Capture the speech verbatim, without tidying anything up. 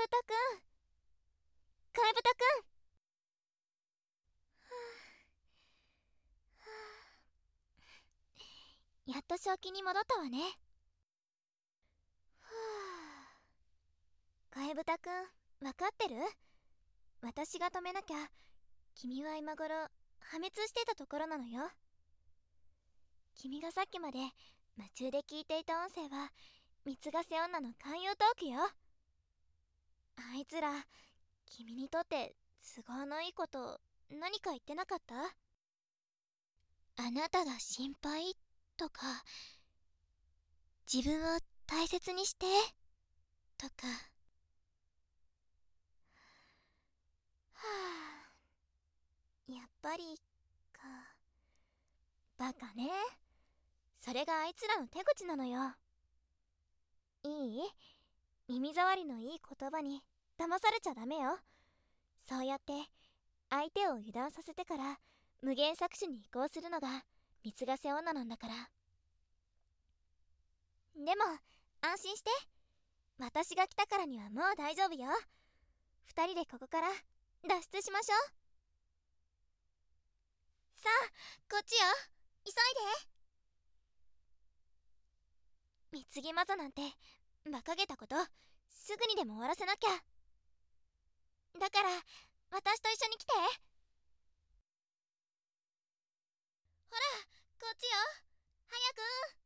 ぶたくん、かいぶたくん。やっと正気に戻ったわね。かいぶたくん、わかってる？私が止めなきゃ君は今頃破滅してたところなのよ。君がさっきまで夢中で聞いていた音声は三つ瀬女の勧誘トークよ。あいつら君にとって都合のいいこと何か言ってなかった？あなたが心配とか、自分を大切にしてとか。はあ、やっぱりか。バカね。それがあいつらの手口なのよ。いい？耳障りのいい言葉に騙されちゃダメよ。そうやって相手を油断させてから無限搾取に移行するのが三つ瀬女なんだから。でも安心して、私が来たからにはもう大丈夫よ。二人でここから脱出しましょう。さあ、こっちよ、急いで。貢ぎマザなんて馬鹿げたことすぐにでも終わらせなきゃ。だから私と一緒に来て。ほら、こっちよ、早く。